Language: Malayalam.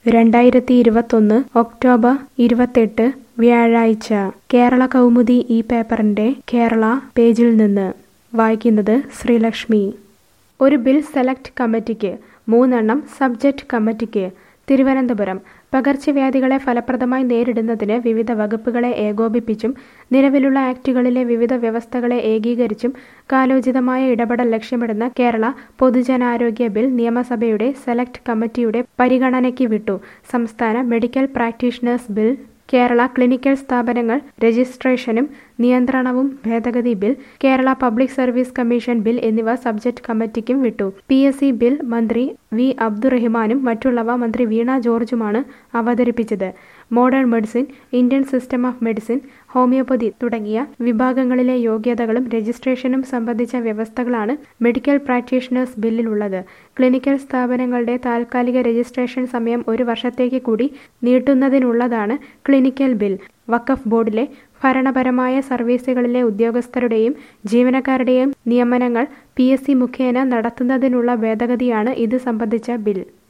2021 ഒക്ടോബർ 28 വ്യാഴാഴ്ച കേരള കൗമുദി ഈ പേപ്പറിന്റെ കേരള പേജിൽ നിന്ന് വായിക്കുന്നത് ശ്രീലക്ഷ്മി. ഒരു ബിൽ സെലക്ട് കമ്മിറ്റിക്ക്, 3 സബ്ജക്ട് കമ്മിറ്റിക്ക്. തിരുവനന്തപുരം. പകർച്ചവ്യാധികളെ ഫലപ്രദമായി നേരിടുന്നതിന് വിവിധ വകുപ്പുകളെ ഏകോപിപ്പിച്ചും നിലവിലുള്ള ആക്ടുകളിലെ വിവിധ വ്യവസ്ഥകളെ ഏകീകരിച്ചും കാലോചിതമായ ഇടപെടൽ ലക്ഷ്യമിടുന്ന കേരള പൊതുജനാരോഗ്യ ബിൽ നിയമസഭയുടെ സെലക്ട് കമ്മിറ്റിയുടെ പരിഗണനയ്ക്ക് വിട്ടു. സംസ്ഥാന medical practitioners bill, Kerala clinical സ്ഥാപനങ്ങൾ രജിസ്ട്രേഷനും നിയന്ത്രണവും ഭേദഗതി bill, Kerala public service commission bill എന്നിവ സബ്ജക്ട് കമ്മിറ്റിക്കും വിട്ടു. PSC ബിൽ മന്ത്രി വി. അബ്ദുറഹിമാനും മറ്റുള്ളവ മന്ത്രി വീണ ജോർജുമാണ് അവതരിപ്പിച്ചത്. Modern medicine, Indian system of medicine, homoeopathy തുടങ്ങിയ വിഭാഗങ്ങളിലെ യോഗ്യതകളും രജിസ്ട്രേഷനും സംബന്ധിച്ച വ്യവസ്ഥകളാണ് മെഡിക്കൽ പ്രാക്ടീഷണേഴ്സ് ബില്ലിലുള്ളത്. ക്ലിനിക്കൽ സ്ഥാപനങ്ങളുടെ താൽക്കാലിക രജിസ്ട്രേഷൻ സമയം 1 വർഷത്തേക്ക് കൂടി നീട്ടുന്നതിനുള്ളതാണ് ക്ലിനിക്കൽ ബിൽ. വഖഫ് ബോർഡിലെ ഭരണപരമായ സർവീസുകളിലെ ഉദ്യോഗസ്ഥരുടെയും ജീവനക്കാരുടെയും നിയമനങ്ങൾ PSC മുഖേന നടത്തുന്നതിനുള്ള ഭേദഗതിയാണ് ഇത് സംബന്ധിച്ച ബിൽ.